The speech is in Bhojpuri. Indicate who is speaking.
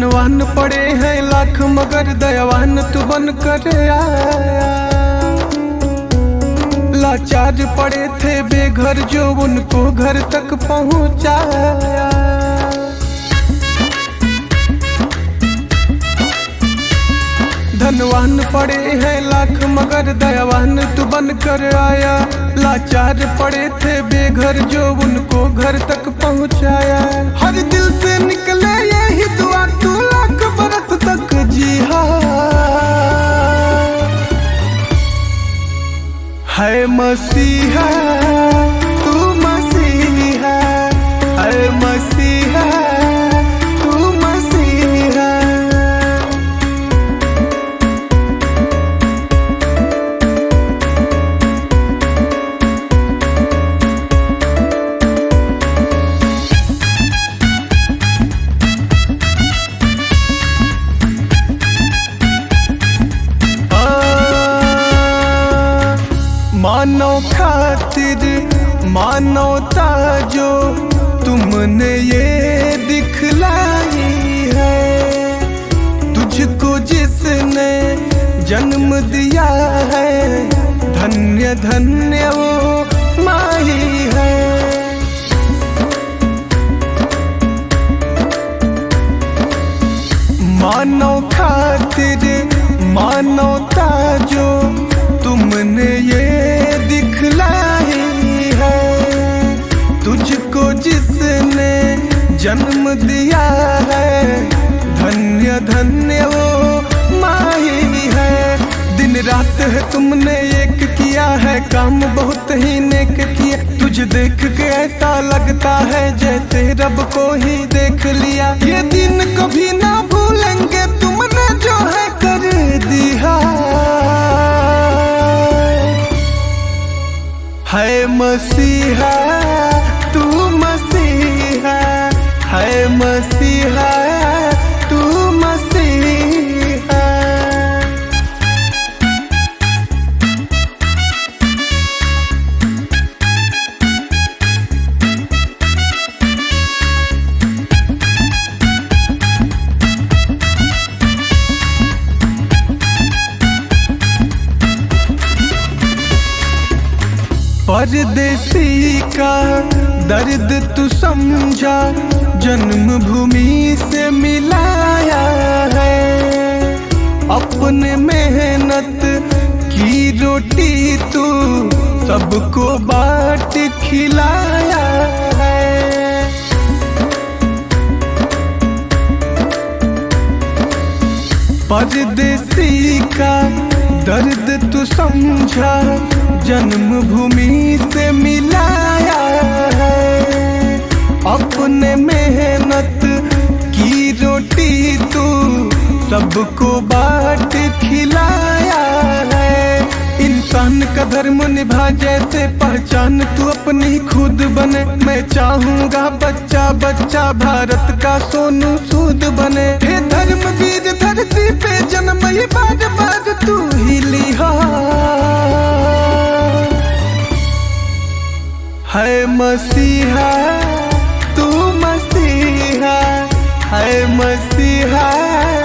Speaker 1: धनवान पड़े हैं लाख मगर दयावान तू बन कर आया। लाचार पड़े थे बेघर जो उनको घर तक पहुंचाया। धनवान पड़े हैं लाख मगर दयावान तू बन कर आया। लाचार पड़े थे बेघर जो उनको घर तक पहुंचाया। हर दिल से निकले यही दुआ तू लाख बरस तक जिहा। है मसीहा तू मसीहा, है मसीहा तू मसीहा। मानव खातिर मानवता जो तुमने ये दिखलाई है। तुझको जिसने जन्म दिया है धन्य धन्य वो माही है। मानव खातिर मानवता जो तुमने ये दिखलाई है। तुझको जिसने जन्म दिया है धन्य धन्य वो माही है। दिन रात है तुमने एक किया है काम बहुत ही नेक किया। तुझे देख के ऐसा लगता है जैसे रब को ही देख लिया। ये दिन कभी ना भूलेंगे तुमने जो है कर दिया। है मसीहा तू मसीहा, है मसीहा तू मसीहा। परदेसी का दर्द तू समझा जन्मभूमि से मिलाया है। अपने मेहनत की रोटी तू सबको बांट खिलाया है। परदेसी का दर्द तू समझा जन्मभूमि से मिलाया है। अपने मेहनत की रोटी तू सबको बांट खिलाया है। इंसान का धर्म निभा जैसे पहचान तू अपनी खुद बने। मैं चाहूँगा बच्चा बच्चा भारत का सोनू सूद बने। हे धर्मवीर धरती पे जन्म ये बार बार तू ही लिहा। है मसीहा तू मसीहा, है मसीहा।